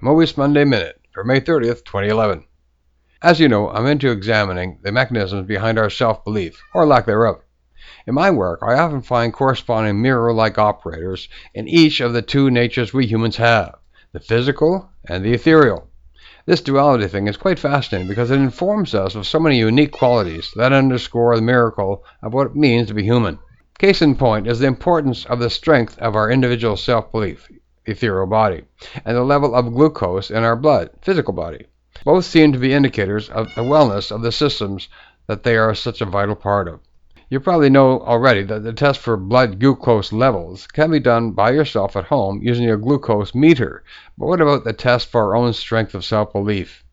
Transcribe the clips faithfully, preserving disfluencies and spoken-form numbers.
Mobius Monday Minute for May thirtieth, twenty eleven. As you know, I'm into examining the mechanisms behind our self-belief, or lack thereof. In my work, I often find corresponding mirror-like operators in each of the two natures we humans have, the physical and the ethereal. This duality thing is quite fascinating because it informs us of so many unique qualities that underscore the miracle of what it means to be human. Case in point is the importance of the strength of our individual self-belief, ethereal body, and the level of glucose in our blood, physical body. Both seem to be indicators of the wellness of the systems that they are such a vital part of. You probably know already that the test for blood glucose levels can be done by yourself at home using a glucose meter. But what about the test for our own strength of self-belief?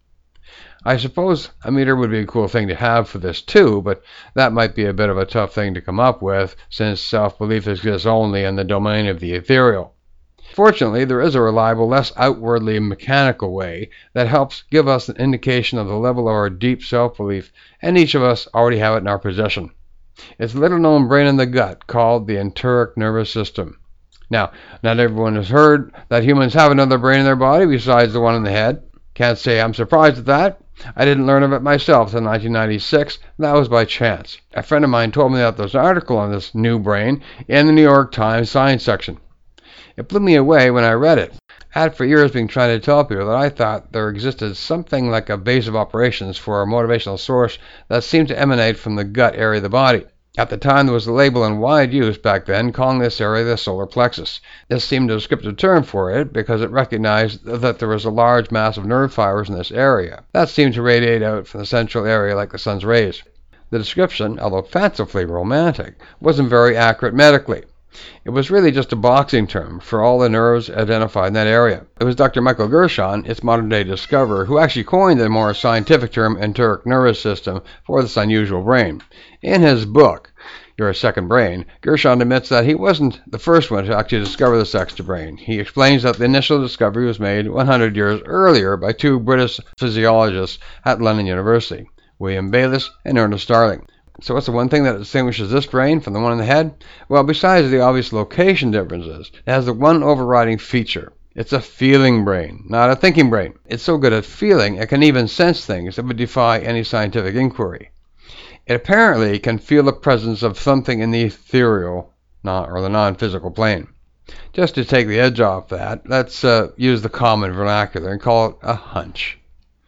I suppose a meter would be a cool thing to have for this too, but that might be a bit of a tough thing to come up with since self-belief exists only in the domain of the ethereal. Fortunately, there is a reliable, less outwardly mechanical way that helps give us an indication of the level of our deep self-belief, and each of us already have it in our possession. It's a little-known brain in the gut called the enteric nervous system. Now, not everyone has heard that humans have another brain in their body besides the one in the head. Can't say I'm surprised at that. I didn't learn of it myself until nineteen ninety-six, and that was by chance. A friend of mine told me that there's an article on this new brain in the New York Times science section. It blew me away when I read it. I had for years been trying to tell people that I thought there existed something like a base of operations for a motivational source that seemed to emanate from the gut area of the body. At the time, there was a label in wide use back then calling this area the solar plexus. This seemed a descriptive term for it because it recognized that there was a large mass of nerve fibers in this area that seemed to radiate out from the central area like the sun's rays. The description, although fancifully romantic, wasn't very accurate medically. It was really just a boxing term for all the nerves identified in that area. It was Doctor Michael Gershon, its modern-day discoverer, who actually coined the more scientific term enteric nervous system for this unusual brain. In his book, Your Second Brain, Gershon admits that he wasn't the first one to actually discover this extra brain. He explains that the initial discovery was made one hundred years earlier by two British physiologists at London University, William Bayliss and Ernest Starling. So what's the one thing that distinguishes this brain from the one in the head? Well, besides the obvious location differences, it has the one overriding feature. It's a feeling brain, not a thinking brain. It's so good at feeling, it can even sense things that would defy any scientific inquiry. It apparently can feel the presence of something in the ethereal, not, or the non-physical plane. Just to take the edge off that, let's uh, use the common vernacular and call it a hunch.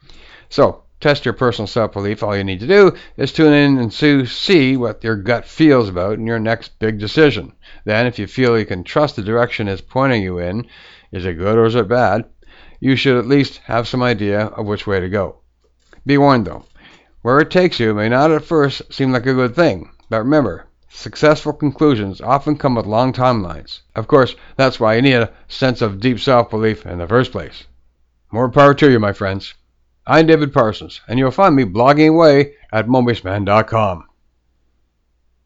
So, test your personal self-belief. All you need to do is tune in and see what your gut feels about in your next big decision. Then, if you feel you can trust the direction it's pointing you in, is it good or is it bad, you should at least have some idea of which way to go. Be warned though, where it takes you may not at first seem like a good thing, but remember, successful conclusions often come with long timelines. Of course, that's why you need a sense of deep self-belief in the first place. More power to you, my friends. I'm David Parsons, and you'll find me blogging away at mobius man dot com.